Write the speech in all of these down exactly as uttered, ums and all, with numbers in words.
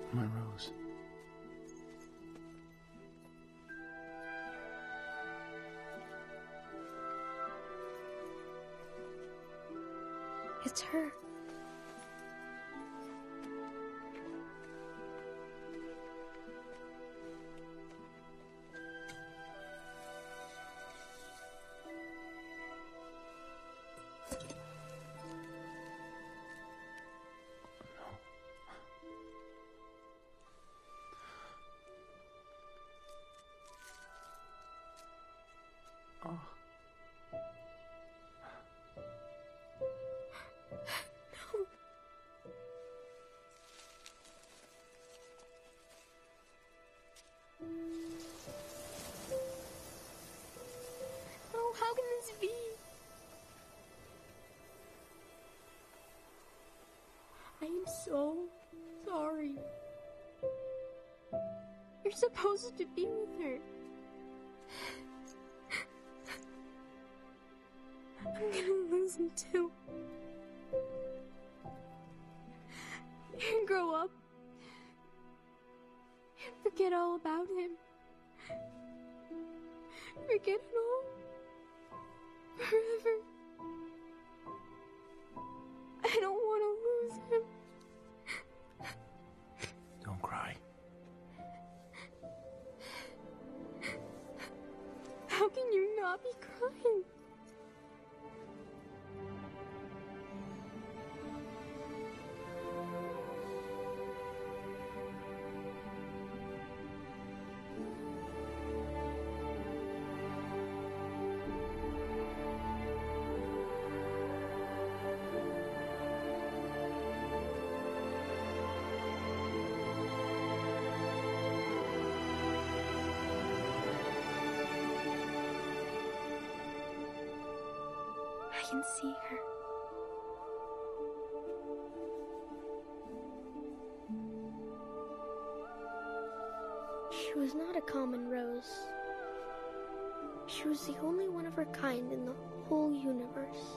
My Rose. It's her. Oh. No. Oh, how can this be? I am so sorry. You're supposed to be with her. I'm gonna lose him too. And grow up. And forget all about him. Forget it all. Forever. I don't want to lose him. Don't cry. How can you not be crying? I can see her. She was not a common rose. She was the only one of her kind in the whole universe.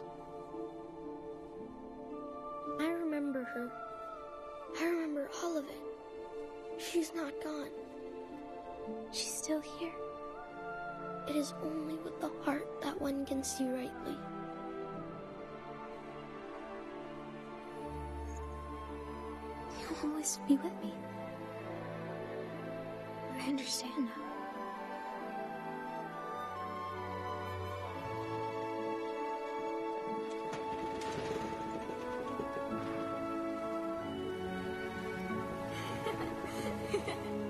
I remember her. I remember all of it. She's not gone. She's still here. It is only with the heart that one can see rightly. You'll always be with me. I understand now. Ha ha ha.